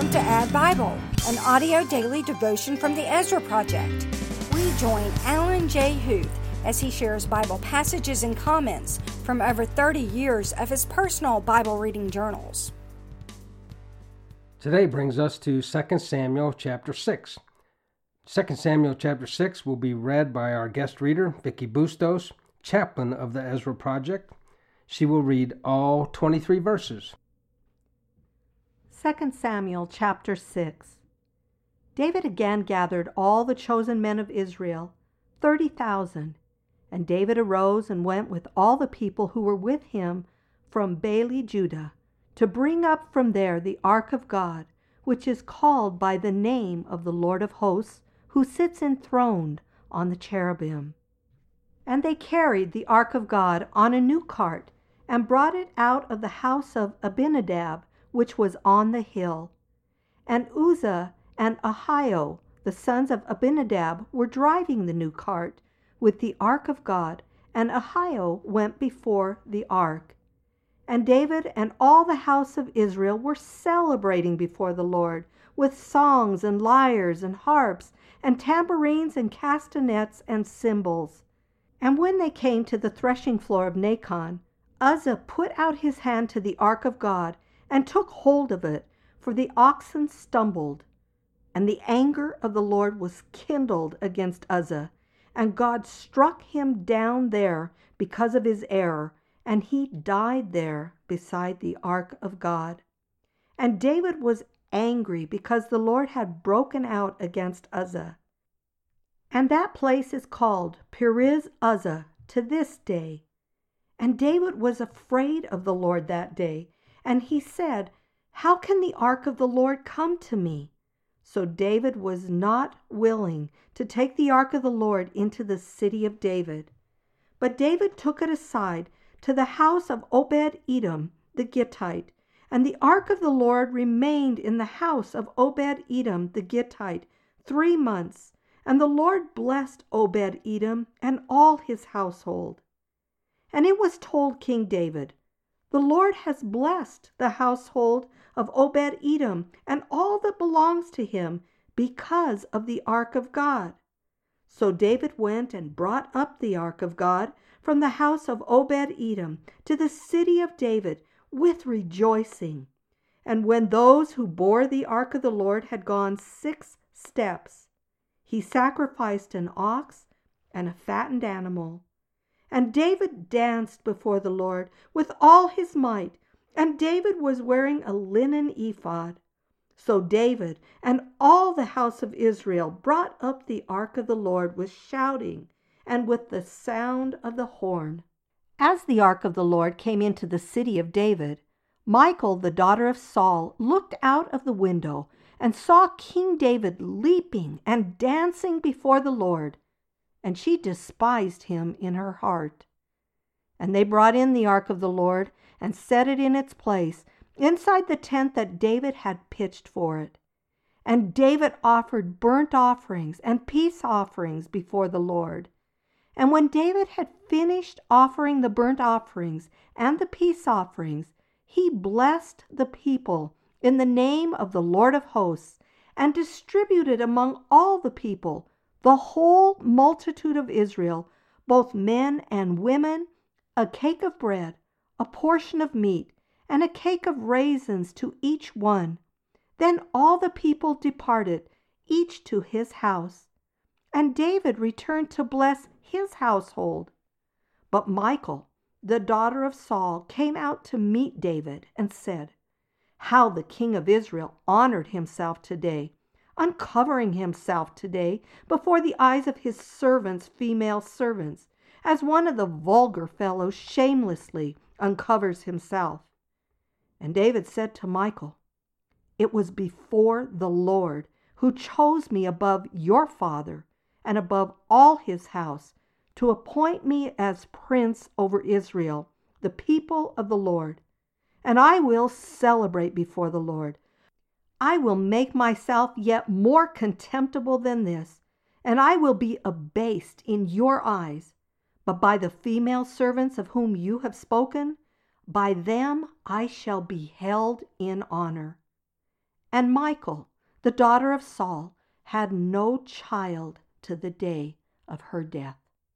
Welcome to Add Bible, an audio daily devotion from the Ezra Project. We join Alan J. Huth as he shares Bible passages and comments from over 30 years of his personal Bible reading journals. Today brings us to 2 Samuel chapter 6. 2 Samuel chapter 6 will be read by our guest reader, Vicki Bustos, chaplain of the Ezra Project. She will read all 23 verses. 2 Samuel chapter 6. David again gathered all the chosen men of Israel, 30,000. And David arose and went with all the people who were with him from Baale Judah, to bring up from there the ark of God, which is called by the name of the Lord of hosts, who sits enthroned on the cherubim. And they carried the ark of God on a new cart, and brought it out of the house of Abinadab, which was on the hill. And Uzzah and Ahio, the sons of Abinadab, were driving the new cart with the ark of God, and Ahio went before the ark. And David and all the house of Israel were celebrating before the Lord with songs and lyres and harps and tambourines and castanets and cymbals. And when they came to the threshing floor of Nacon, Uzzah put out his hand to the ark of God and took hold of it, for the oxen stumbled. And the anger of the Lord was kindled against Uzzah, and God struck him down there because of his error, and he died there beside the ark of God. And David was angry because the Lord had broken out against Uzzah. And that place is called Perez Uzzah to this day. And David was afraid of the Lord that day, and he said, "How can the ark of the Lord come to me?" So David was not willing to take the ark of the Lord into the city of David. But David took it aside to the house of Obed-Edom the Gittite, and the ark of the Lord remained in the house of Obed-Edom the Gittite 3 months, and the Lord blessed Obed-Edom and all his household. And it was told King David, "The Lord has blessed the household of Obed-Edom and all that belongs to him because of the ark of God." So David went and brought up the ark of God from the house of Obed-Edom to the city of David with rejoicing. And when those who bore the ark of the Lord had gone 6 steps, he sacrificed an ox and a fattened animal. And David danced before the Lord with all his might, and David was wearing a linen ephod. So David and all the house of Israel brought up the ark of the Lord with shouting and with the sound of the horn. As the ark of the Lord came into the city of David, Michal, the daughter of Saul, looked out of the window and saw King David leaping and dancing before the Lord, and she despised him in her heart. And they brought in the ark of the Lord and set it in its place inside the tent that David had pitched for it. And David offered burnt offerings and peace offerings before the Lord. And when David had finished offering the burnt offerings and the peace offerings, he blessed the people in the name of the Lord of hosts, and distributed among all the people, the whole multitude of Israel, both men and women, a cake of bread, a portion of meat, and a cake of raisins to each one. Then all the people departed, each to his house. And David returned to bless his household. But Michal, the daughter of Saul, came out to meet David and said, "How the king of Israel honored himself today, uncovering himself today before the eyes of his servants, female servants, as one of the vulgar fellows shamelessly uncovers himself." And David said to Michal, "It was before the Lord, who chose me above your father and above all his house, to appoint me as prince over Israel, the people of the Lord. And I will celebrate before the Lord. I will make myself yet more contemptible than this, and I will be abased in your eyes. But by the female servants of whom you have spoken, by them I shall be held in honor." And Michal, the daughter of Saul, had no child to the day of her death.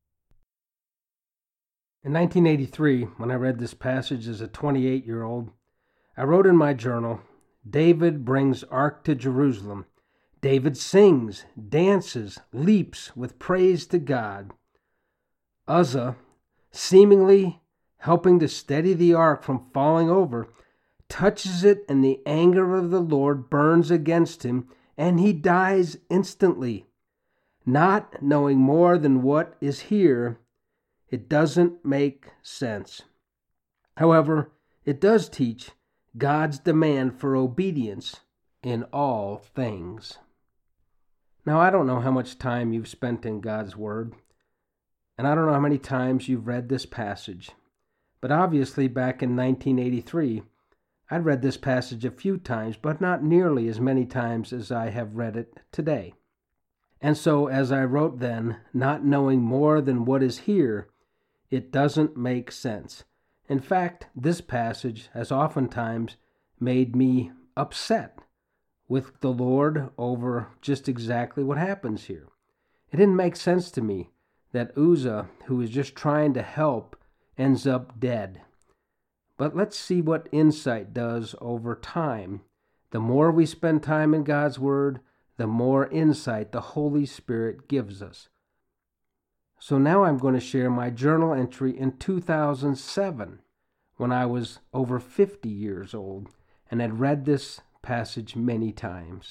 In 1983, when I read this passage as a 28-year-old, I wrote in my journal, David brings Ark to Jerusalem. David sings, dances, leaps with praise to God. Uzzah, seemingly helping to steady the ark from falling over, touches it, and the anger of the Lord burns against him, and he dies instantly. Not knowing more than what is here, it doesn't make sense. However, it does teach God's demand for obedience in all things. Now, I don't know how much time you've spent in God's Word, and I don't know how many times you've read this passage, but obviously back in 1983, I'd read this passage a few times, but not nearly as many times as I have read it today. And so, as I wrote then, not knowing more than what is here, it doesn't make sense. In fact, this passage has oftentimes made me upset with the Lord over just exactly what happens here. It didn't make sense to me that Uzzah, who is just trying to help, ends up dead. But let's see what insight does over time. The more we spend time in God's Word, the more insight the Holy Spirit gives us. So now I'm going to share my journal entry in 2007, when I was over 50 years old and had read this passage many times.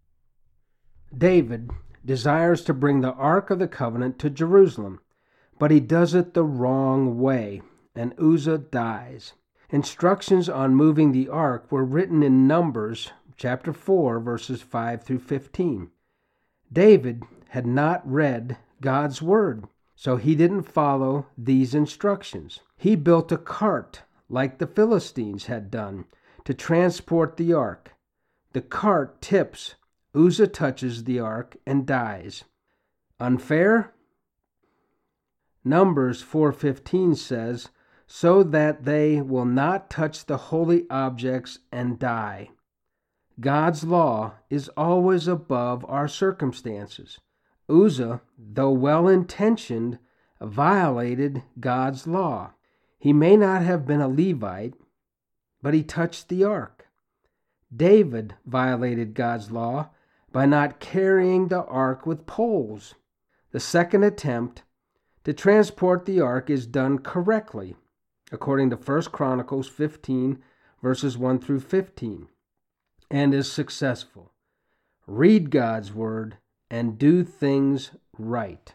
David desires to bring the Ark of the Covenant to Jerusalem, but he does it the wrong way, and Uzzah dies. Instructions on moving the ark were written in Numbers chapter 4, verses 5 through 15. David had not read God's Word, so he didn't follow these instructions. He built a cart like the Philistines had done to transport the ark. The cart tips, Uzzah touches the ark and dies. Unfair? Numbers 4:15 says, so that they will not touch the holy objects and die. God's law is always above our circumstances. Uzzah, though well-intentioned, violated God's law. He may not have been a Levite, but he touched the ark. David violated God's law by not carrying the ark with poles. The second attempt to transport the ark is done correctly, according to 1 Chronicles 15, verses 1 through 15, and is successful. Read God's Word and do things right.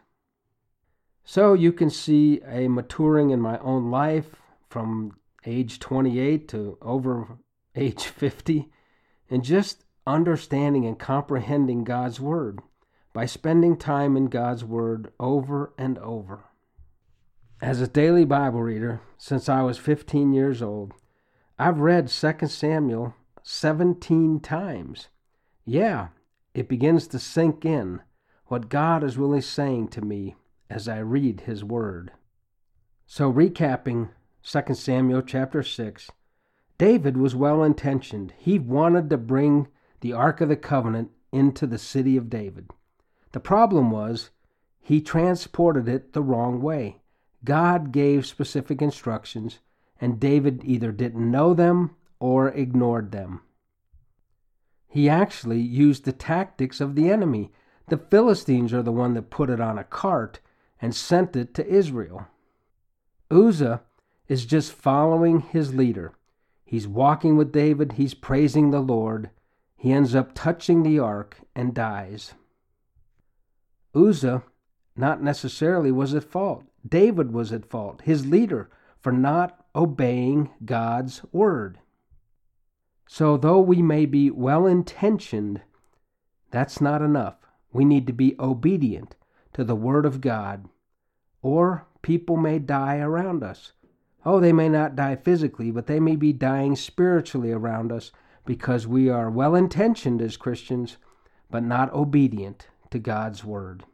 So you can see a maturing in my own life from age 28 to over age 50, and just understanding and comprehending God's Word by spending time in God's Word over and over. As a daily Bible reader since I was 15 years old, I've read 2 Samuel 17 times. Yeah, it begins to sink in what God is really saying to me as I read His Word. So recapping 2 Samuel chapter 6, David was well-intentioned. He wanted to bring the Ark of the Covenant into the city of David. The problem was he transported it the wrong way. God gave specific instructions, and David either didn't know them or ignored them. He actually used the tactics of the enemy. The Philistines are the one that put it on a cart and sent it to Israel. Uzzah is just following his leader. He's walking with David. He's praising the Lord. He ends up touching the ark and dies. Uzzah not necessarily was at fault. David was at fault, his leader, for not obeying God's word. So though we may be well-intentioned, that's not enough. We need to be obedient to the word of God, or people may die around us. Oh, they may not die physically, but they may be dying spiritually around us because we are well-intentioned as Christians, but not obedient to God's word.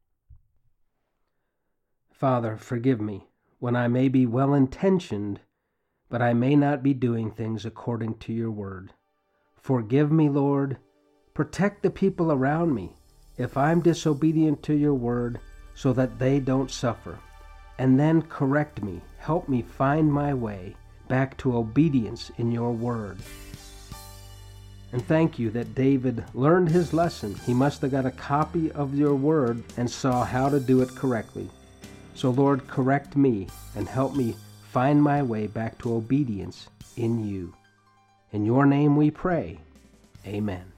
Father, forgive me when I may be well-intentioned, but I may not be doing things according to your word. Forgive me, Lord. Protect the people around me if I'm disobedient to your word so that they don't suffer. And then correct me. Help me find my way back to obedience in your word. And thank you that David learned his lesson. He must have got a copy of your word and saw how to do it correctly. So Lord, correct me and help me find my way back to obedience in you. In your name we pray. Amen.